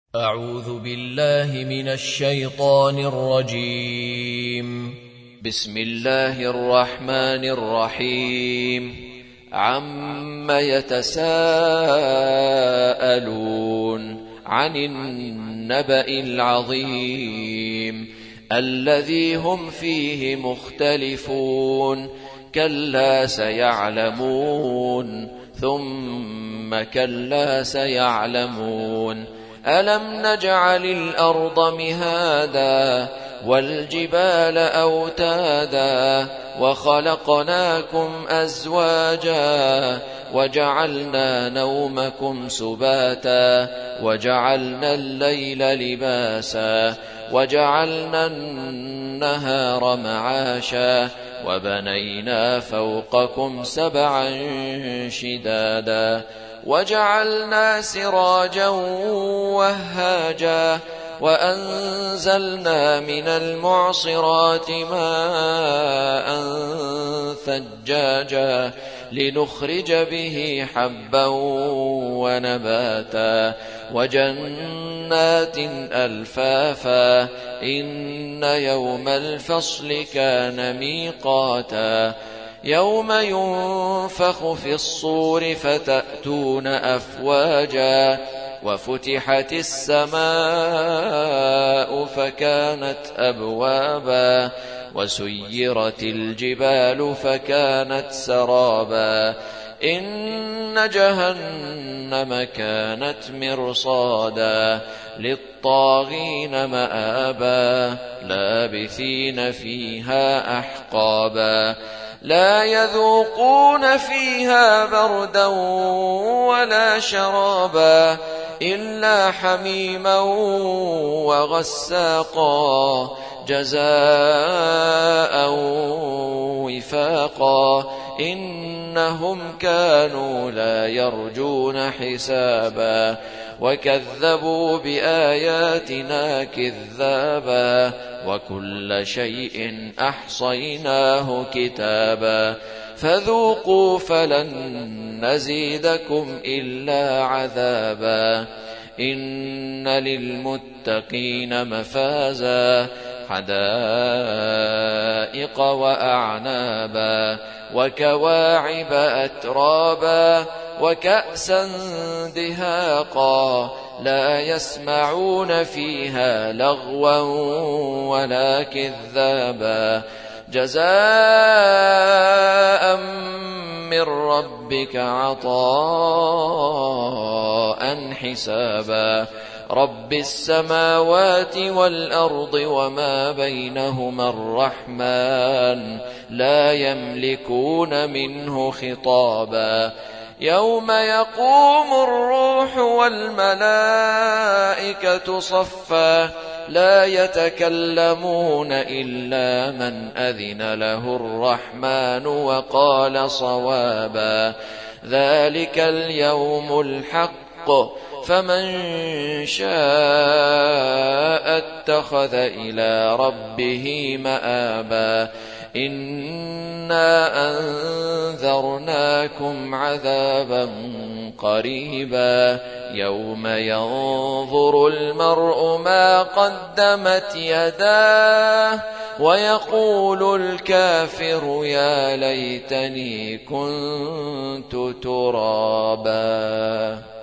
أعوذ بالله من الشيطان الرجيم. بسم الله الرحمن الرحيم. عم يتساءلون عن النبأ العظيم الذي هم فيه مختلفون كلا سيعلمون ثم كلا سيعلمون ألم نجعل الأرض مهادا والجبال أوتادا وخلقناكم أزواجا وجعلنا نومكم سباتا وجعلنا الليل لباسا وجعلنا النهار معاشا وبنينا فوقكم سبعا شدادا وجعلنا سراجا وهاجا وأنزلنا من المعصرات ماء ثجاجا لنخرج به حبا ونباتا وجنات ألفافا إن يوم الفصل كان ميقاتا يوم ينفخ في الصور فتأتون أفواجا وفتحت السماء فكانت أبوابا وسيرت الجبال فكانت سرابا إن جهنم كانت مرصادا للطاغين مآبا لابثين فيها أحقابا لا يذوقون فيها بردا ولا شرابا إلا حميما وغساقا جزاء وفاقا إنهم كانوا لا يرجون حسابا وكذبوا بآياتنا كذابا وكل شيء أحصيناه كتابا فذوقوا فلن نزيدكم إلا عذابا إن للمتقين مفازا حدائق وأعنابا وكواعب أترابا وكأسا دهاقا لا يسمعون فيها لغوا ولا كذابا جزاء من ربك عطاء حسابا رب السماوات والأرض وما بينهما الرحمن لا يملكون منه خطابا يوم يقوم الروح والملائكة صفا لا يتكلمون إلا من أذن له الرحمن وقال صوابا ذلك اليوم الحق فمن شاء اتخذ إلى ربه مآبا إنا أنذرناكم عذابا قريبا يوم ينظر المرء ما قدمت يداه ويقول الكافر يا ليتني كنت ترابا.